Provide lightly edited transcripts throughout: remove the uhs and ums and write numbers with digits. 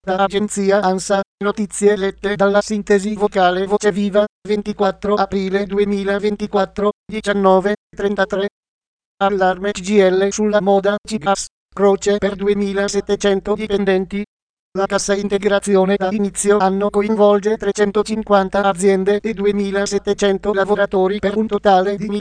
Da agenzia ANSA, notizie lette dalla sintesi vocale Voce Viva, 24 aprile 2024, 19:33. Allarme CGIL sulla moda G-Gas, croce per 2700 dipendenti. La cassa integrazione da inizio anno coinvolge 350 aziende e 2700 lavoratori per un totale di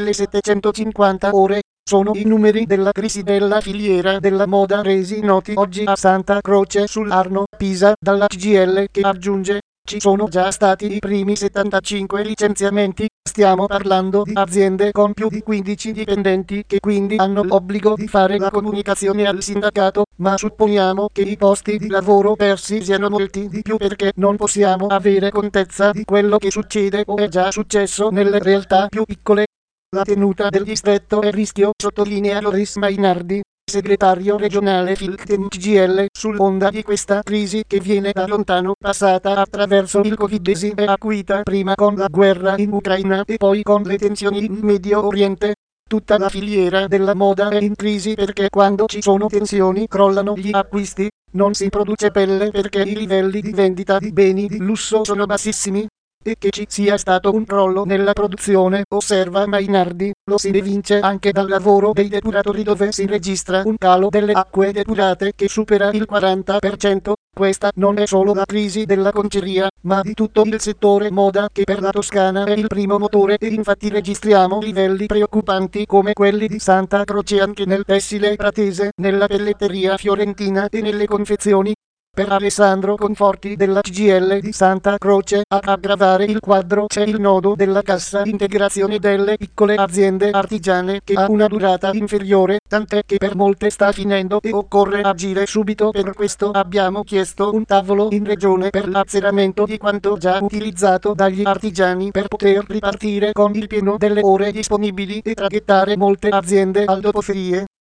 1750 ore. Sono i numeri della crisi della filiera della moda resi noti oggi a Santa Croce sull'Arno, Pisa, dalla CGIL, che aggiunge: ci sono già stati i primi 75 licenziamenti. Stiamo parlando di aziende con più di 15 dipendenti che quindi hanno l'obbligo di fare la comunicazione al sindacato, ma supponiamo che i posti di lavoro persi siano molti di più perché non possiamo avere contezza di quello che succede o è già successo nelle realtà più piccole. La tenuta del distretto è a rischio, sottolinea Loris Mainardi, segretario regionale Filcten CGIL, sull'onda di questa crisi che viene da lontano, passata attraverso il Covid e acuita prima con la guerra in Ucraina e poi con le tensioni in Medio Oriente. Tutta la filiera della moda è in crisi perché quando ci sono tensioni crollano gli acquisti, non si produce pelle perché i livelli di vendita di beni di lusso sono bassissimi. E che ci sia stato un crollo nella produzione, osserva Mainardi, lo si evince anche dal lavoro dei depuratori dove si registra un calo delle acque depurate che supera il 40%. Questa non è solo la crisi della conceria, ma di tutto il settore moda che per la Toscana è il primo motore e infatti registriamo livelli preoccupanti come quelli di Santa Croce anche nel tessile pratese, nella pelletteria fiorentina e nelle confezioni. Per Alessandro Conforti della CGIL di Santa Croce, ad aggravare il quadro c'è il nodo della cassa integrazione delle piccole aziende artigiane che ha una durata inferiore, tant'è che per molte sta finendo e occorre agire subito. Per questo abbiamo chiesto un tavolo in regione per l'azzeramento di quanto già utilizzato dagli artigiani per poter ripartire con il pieno delle ore disponibili e traghettare molte aziende al dopoferie.